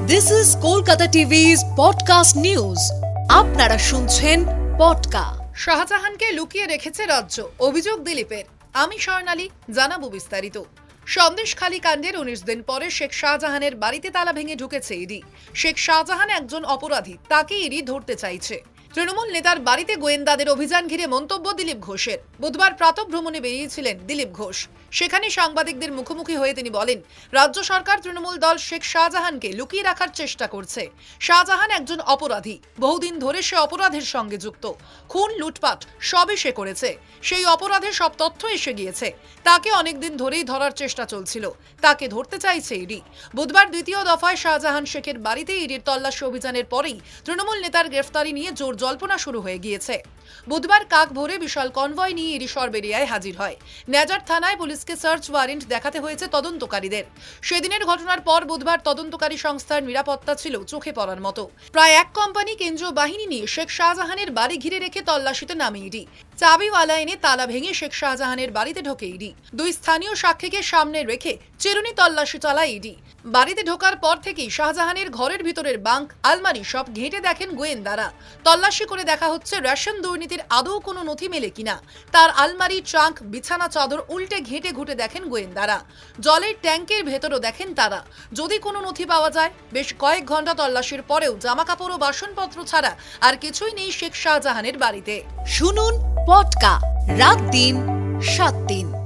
This is Kolkata TV's podcast news. আপনারা শুনছেন পডকা। শাহজাহানকে লুকিয়ে রেখেছে রাজ্য, অভিযোগ দিলীপের। আমি স্বর্ণালী, জানাবো বিস্তারিত। সন্দেশখালী কাণ্ডের 19 দিন পরে শেখ শাহজাহানের বাড়িতে তালা ভেঙে ঢুকেছে ইডি। শেখ শাহজাহান একজন অপরাধী, তাকে ইডি ধরতে চাইছে। তৃণমূল নেতার বাড়িতে গোয়েন্দাদের অভিযান ঘিরে মন্তব্য দিলীপ ঘোষের। বুধবার প্রাতঃভ্রমণে বেরিয়েছিলেন দিলীপ ঘোষ। সেখানে সাংবাদিকদের মুখোমুখি হয়ে তিনি বলেন, রাজ্য সরকার তৃণমূল দল শেখ শাহজাহানকে লুকিয়ে রাখার চেষ্টা করছে। শাহজাহান একজন অপরাধী, বহুদিন ধরে সে অপরাধের সঙ্গে যুক্ত। খুন, লুটপাট সবই সে করেছে। সেই অপরাধের সব তথ্য এসে গিয়েছে। তাকে অনেকদিন ধরেই ধরার চেষ্টা চলছিল, তাকে ধরতে চাইছে ইডি। বুধবার দ্বিতীয় দফায় শাহজাহান শেখের বাড়িতে ইডির তল্লাশি অভিযানের পরেই তৃণমূল নেতার গ্রেফতারি নিয়ে জোর জল্পনা শুরু হয়ে গিয়েছে। বুধবার কাক ভোরে বিশাল কনভয় নিয়ে ইডি সরবেরিয়ায় হাজির হয়। নেজার থানায় পুলিশকে সার্চ ওয়ারেন্ট দেখাতে হয়েছে তদন্তকারীদের। সেদিনের ঘটনার পর বুধবার তদন্তকারী সংস্থার নিরাপত্তা ছিল চোখে পড়ার মতো। প্রায় এক কোম্পানি কেন্দ্রীয় বাহিনী নিয়ে শেখ শাহজাহানের বাড়ি ঘিরে রেখে তল্লাশিতে নামে ইডি। চাবিওয়ালা এনে তালা ভেঙে শেখ শাহজাহানের বাড়িতে ঢোকে ইডি। দুই স্থানীয় সাক্ষীকে সামনে রেখে চিরুনি তল্লাশি চালায় ইডি। বাড়িতে ঢোকার পর থেকেই শাহজাহানের ঘরের ভিতরের বাঙ্ক, আলমারি সব ঘেঁটে দেখেন গোয়েন্দারা। তল্লাশি করে দেখা হচ্ছে রেশন দুর্নীতির আদৌ কোনো নথি মেলে কিনা। তার আলমারি, ট্রাঙ্ক, বিছানা চাদর উল্টে ঘেঁটে ঘুটে দেখেন গোয়েন্দারা। জলের ট্যাঙ্কের ভেতরও দেখেন তারা। যদি কোনো নথি পাওয়া যায়। বেশ কয়েক ঘন্টা তল্লাশির পরেও জামাকাপড় ও বাসনপত্র ছাড়া আর কিছুই নেই শেখ শাহজাহানের বাড়িতে। শুনুন পডকা, রাত দিন 7 দিন।